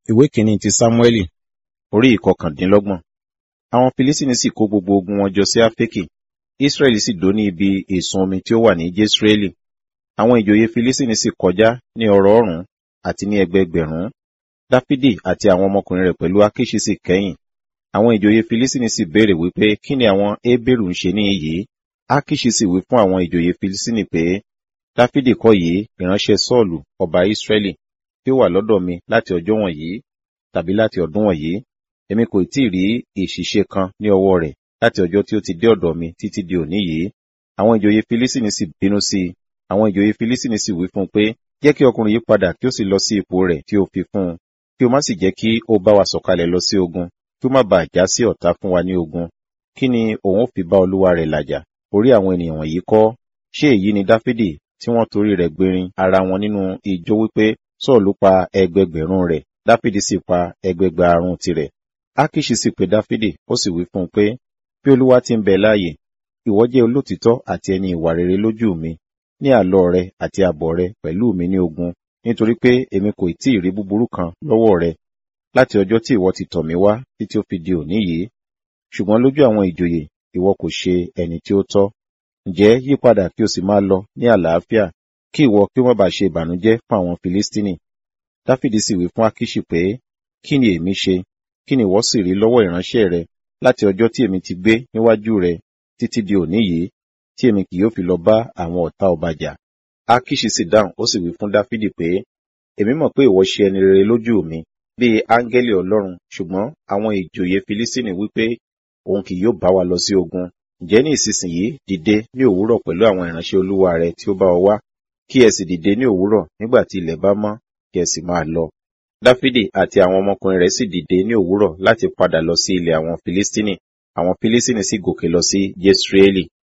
Ìwé kìíní ti Sámúẹ́lì, orí ìkọkàndínlọ́gbọ̀n. Àwọn Filistini sì kó gbogbo ogun wọn jọ sí Afeki. Israẹli sì dó ní ibi ìsun omi tí ó wà ní Jesreeli. Àwọn ìjòyè Filistini sì kọjá ní ọ̀rọ̀ọ̀rún àti ní ẹgbẹẹgbẹ̀rún. Dáfídì àti àwọn ọmọkùnrin rẹ̀ pẹ̀lú Akiṣi sì kẹ́yìn. Àwọn ìjòyè Filistini sì béèrè wípé kí ni àwọn Hébérù ń ṣe ní iyì? Akiṣi sì wí fún àwọn ìjòyè Filistini pé, Dáfídì kọ́ yìí ìránṣẹ́ Sọ́ọ̀lù ọba Israẹli tí ó wà lọ́dọ̀ mi láti ọjọ́ wọ̀nyí tàbí láti ọdún wọ̀nyí. Èmi kò tí ì rí ìṣìṣe kan ní ọwọ́ rẹ̀ láti ọjọ́ tí ó ti dé ọ̀dọ̀ mi títí di òní yìí. Àwọn ìjòyè Filistini sì bínú sí i. Àwọn ìjòyè Filistini sì wí fún un pé, jẹ́ kí ọkùnrin yìí padà kí ó sì lọ sí ipò rẹ̀ tí ó fi fún un, kí ó má sì jẹ́ kí ó bá wa sọ̀kalẹ̀ lọ sí ogun, kí ó má bàa já sí ọ̀tá fún wa ní ogun. Kí ni òun ó fi bá olúwa rẹ̀ làjà? Orí àwọn ènìyàn wọ̀nyí kọ́. Ṣé èyí ni Dáfídì tí wọ́n torí rẹ̀ gbèrin ara wọn nínú ijó wípé Sọ́ọ̀lù pa ẹgbẹgbẹ̀rún rẹ̀, Dáfídì sì pa ẹgbẹgbàrún tirẹ̀. Akiṣi sì pe Dáfídì, ó sì wí fún un pé, bí Olúwa ti ń bẹ láàyè, ìwọ jẹ́ olótìítọ́ àti ẹni ìwà rere lójú mi, ní àlọ rẹ àti àbọ̀ rẹ pẹ̀lú mi ní ogun, nítorí pé èmi kò tí ì rí búburú kan lọ́wọ́ rẹ láti ọjọ́ tí ìwọ ti tọ̀ mí wá títí ó fi di òní yìí. Ṣùgbọ́n lójú àwọn ìjòyè, ìwọ kò ṣe ẹni tí ó tọ́. Ǹjẹ́ yí padà kí o sì máa lọ ní àlàáfíà, kí ìwọ kí ó má bàa ṣe ìbànújẹ́ fún àwọn Filistini. Dáfídì sì wí fún Akiṣi pé, kí ni èmi ṣe? Kí ni ìwọ sì rí lọ́wọ́ ìránṣẹ́ rẹ láti ọjọ́ tí èmi ti gbé níwájú rẹ títí di òní yìí, tí èmi kì yóò fi lọ bá àwọn ọ̀tá ọba jà? Akiṣi sì dáhùn, ó sì wí fún Dáfídì pé, èmi mọ̀ pé ìwọ ṣe ẹni rere lójú mi, bí áńgẹ́lì Ọlọ́run, ṣùgbọ́n àwọn ìjòyè Filistini wí pé òun kì yóò bá wa lọ sí ogun. Ǹjẹ́ ní ìsinsìnyí dìde ní òwúrọ̀ pẹ̀lú àwọn ìránṣẹ́ olúwa rẹ tí ó bá ọ wá, kí ẹ sì dìde ní òwúrọ̀ nígbà tí ilẹ̀ bá mọ́, kí ẹ sì máa lọ. Dáfídì àti àwọn ọmọkùnrin rẹ̀ sì dìde ní òwúrọ̀ láti padà lọ sí ilẹ̀ àwọn Filistini. Àwọn Filistini sì gòkè lọ sí Jesreeli.